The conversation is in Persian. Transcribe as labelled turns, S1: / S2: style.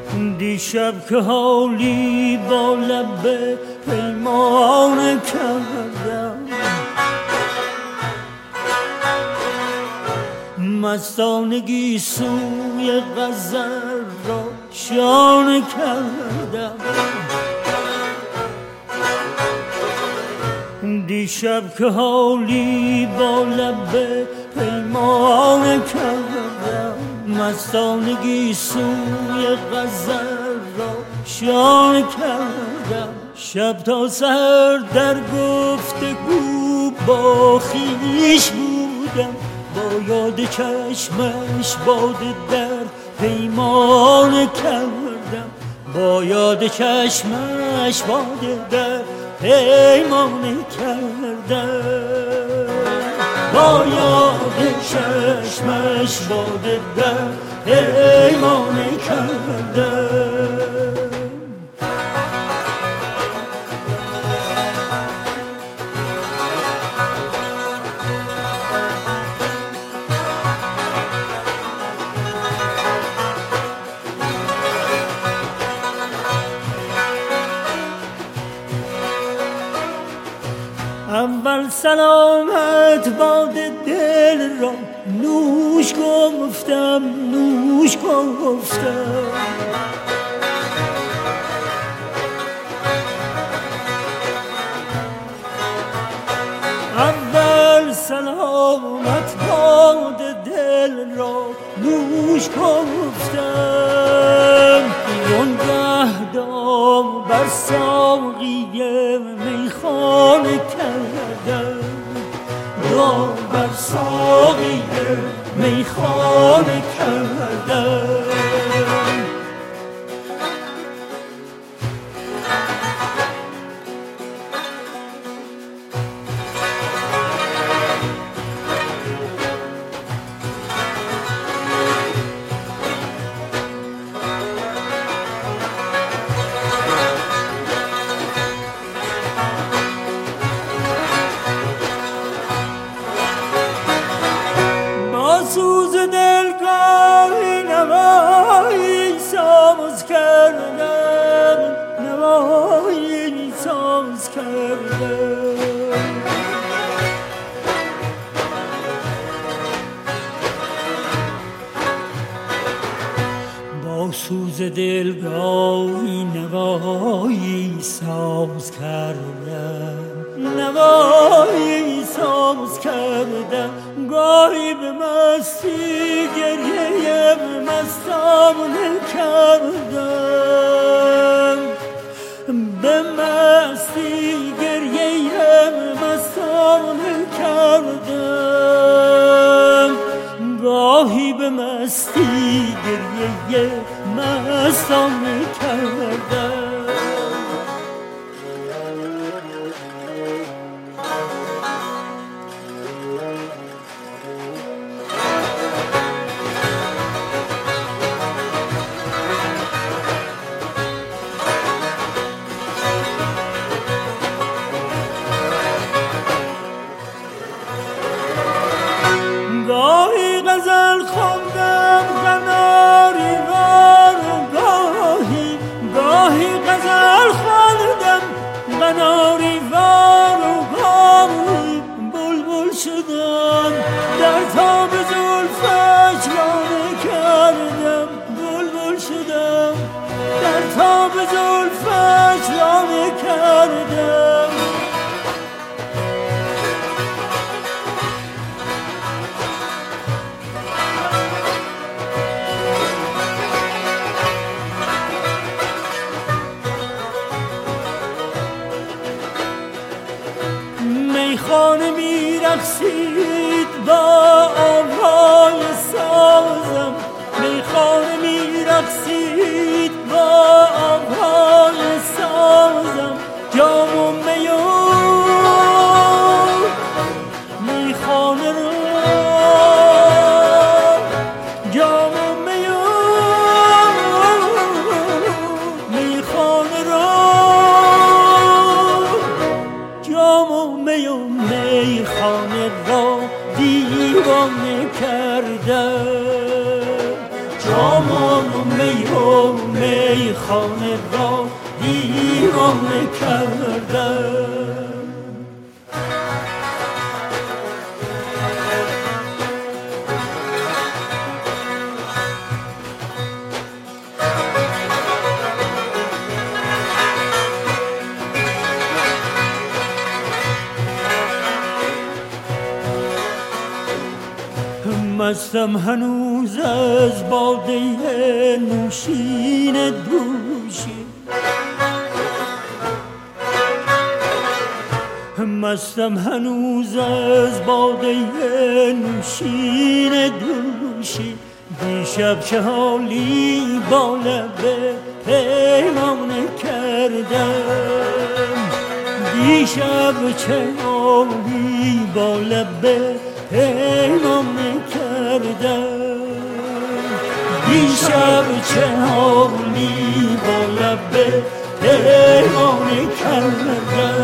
S1: دیشب که حالی با لب پیمان کردم، مستانگی سوی غزل را شانه کردم. دیشب که حالی با لب پیمان کردم، مستانگی سوی غزل را شانه کردم. شب تا سحر در گفتگو با خویش بودم، با یاد چشمش باده در پیمان کردم، با یاد چشمش باده در پیمان کردم، با یاد چشمش باده در پیمان کردم. اول سلامت باد دل را نوش گفتم، نوش گفتم. اول سلامت باد دل را نوش گفتم. وانگه دام بر ساقی میخانه کردم، دام بر ساقی میخانه کردم. سوز دلگاهی نوایی ساز کردم، نوایی ساز کردم. با سوز دلگاهی نوایی ساز کردم، نوایی ساز کردم. گاهی به مستی گریه مستانه کردم، به مستی گریه مستانه کردم. گاهی به مستی گریه مستانه کردم. گاهی غزل خوندم قناری وار، گاهی غزل خوندم قناری وار، گاهی بلبل شدم در تاب زلفش لانه کردم، بلبل شدم در تاب زلفش لانه کردم. میخانه میرقصید با آوای سازم، میخانه میرقصید با آوای سازم. جام و میون میخانه رو، جام و میون میخانه رو، جام و میون میخانه را میخانه را دیوانه کردم. مستم هنوز از باده نوشین دوشی، مستم هنوز از باده نوشین دوشی. دیشب چه حالی با لب پیمانه کردم، دیشب چه حالی با لب پیمانه کردم، دیشب چه حالی با لب پیمانه کردم.